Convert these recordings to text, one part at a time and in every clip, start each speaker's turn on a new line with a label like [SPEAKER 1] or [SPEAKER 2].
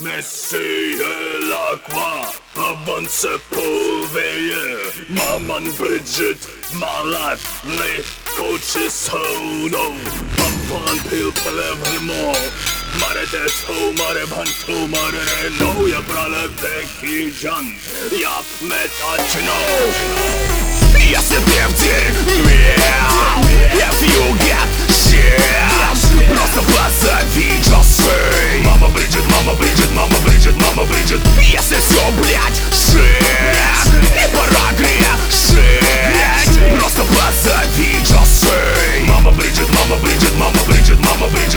[SPEAKER 1] Messi et la croix, avance pour veiller. Maman Bridget, malade, les coaches sono. Papa pil vraiment. Mare de to, mare bantu, mare no. Я брала веки жан, я метачно.
[SPEAKER 2] Если ты в дерьме, if you get shit, просто позови Джосы. Мама Бриджит, мама Бриджит, мама Бриджит, мама Бриджит. Если все, блядь, shit, и пора грешить, просто позови Джосы. Мама Бриджит, мама Бриджит, мама Бриджит, мама Бриджит.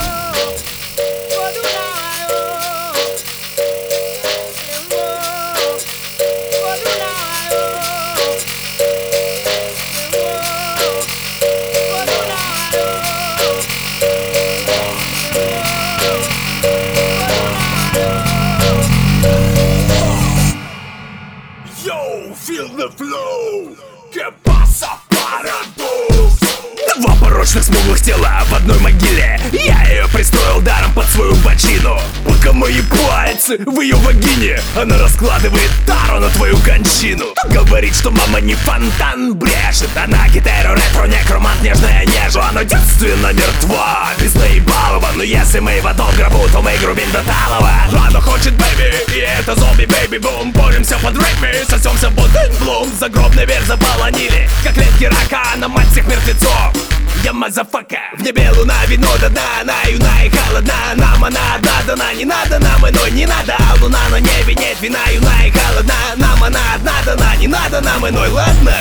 [SPEAKER 1] Feel the flow, que pasa paradox.
[SPEAKER 2] Два порочных смуглых тела в одной могиле. Я ее пристроил даром под свою бочину. Пока мои пальцы в ее вагине, она раскладывает тару на твою кончину. Говорит, что мама не фонтан, брешет. Она гитару ретро, некромант, нежная нежа. Она девственно мертва, без наебалова. Но если мы в одном гробу, то мы грубим до талого. Она хочет бэйби, и это зомби бэйби бум. Боремся под рэпми, сосемся под блум. Загробный верх заполонили, как клетки рака. Она мать всех мертвецов. Я мазафака. В небе луна, вино до дна. Она юна и холодна. Нам она одна дана. Не надо нам иной, не надо. Луна на небе, нет вина, юна и холодна. Нам она одна дана. Не надо нам иной, ладно?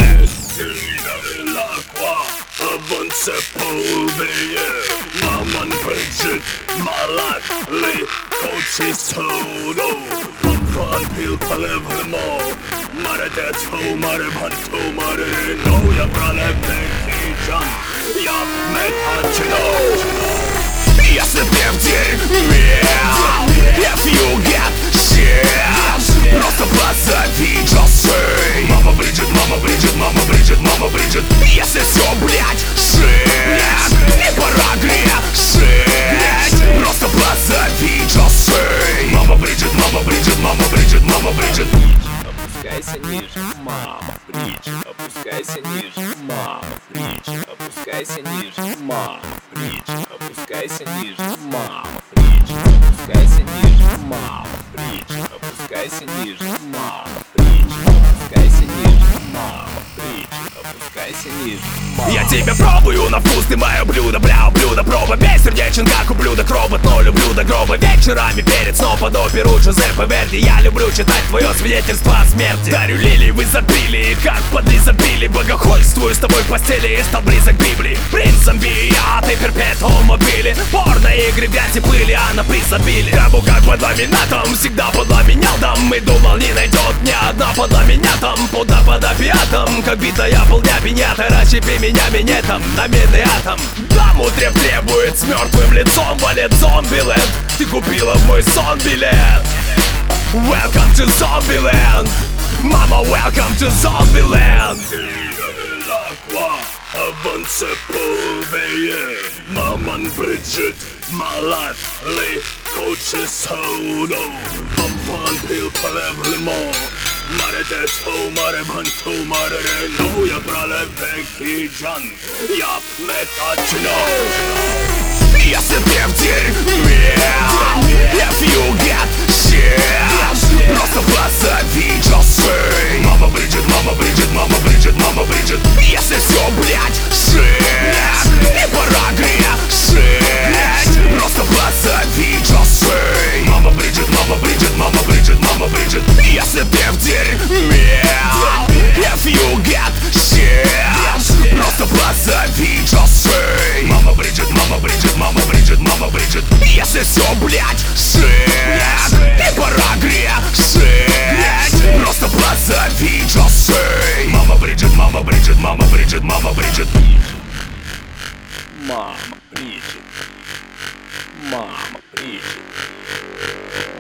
[SPEAKER 1] Avance pour veiller. Maman Bridget, malade, les coaches sono. Papa pil vraiment. Mare de to, mare bantu, mare no. Я брала веки жан, я метачно.
[SPEAKER 2] Если ты в дерьме, if you get shit, просто позови Джосы. Мама Бриджит, мама Бриджит, мама Бриджит, мама Бриджит. Если все, блядь, shit, и пора грешить, просто позови Джосы. Мама Бриджит, мама Бриджит, мама Бриджит, мама Бриджит.
[SPEAKER 3] Опускайся ниже, мама, Бриджит. Опускайся ниже, мама, Бриджит. Опускайся ниже, мама, Бриджит. Опускайся ниже, мама, Бриджит. Опускайся ниже, мама, Бриджит. Опускайся ниже, мама, Бриджит. Опускайся ниже, мама, Бриджит. Опускайся ниже.
[SPEAKER 2] Я тебя пробую на вкус, ты мое блюдо, бля, блюдо, проба. Бессердечен, как ублюдок, робот, но люблю до гроба. Вечерами перед сном под оперу Джузеппе Верди. Я люблю читать твое свидетельство о смерти. Дарю лилии в изобилии, как подли забили. Богохульствую с тобой в постели и стал близок Библии. Принц зомби, а ты перпетуум мобили. Порно игры, грязь и пыли, а на приз забили. Грабу как под ламинатом, всегда подламенял дам. И думал, не найдет ни одна подламинятом. Пуда под опиатом, как битая полдня пинята. Расщепи меня минетом на медный атом. Даму требует с мертвым лицом. Валет зомбиленд, ты купила в мой сон билет. Welcome to Zombieland. Mama, welcome to Zombieland.
[SPEAKER 1] Avance pour veiller. Maman Bridget, malade, les coaches sono. Papa pil vraiment. Mare de to, mare bantu, mare no. Я брала веки жан, я метачно.
[SPEAKER 2] Если ты в дерьме, if you get shit, просто позови Джосы. Мама Бриджит, мама Бриджит, мама Бриджит, мама Бриджит. Если все, блядь, shit, и пора грешить, просто позови Джосы. Мама Бриджит, мама Бриджит, мама Бриджит, мама Бриджит. Если ты в дерьме, if you get shit, просто позови Джосы. Мама Бриджит, мама Бриджит, мама Бриджит, мама Бриджит. Если все, блядь, shit, и пора грешить, просто позови Джосы. Мама Бриджит, мама Бриджит, мама Бриджит, мама Бриджит.
[SPEAKER 3] Мама, Бриджит. Мама, Бриджит.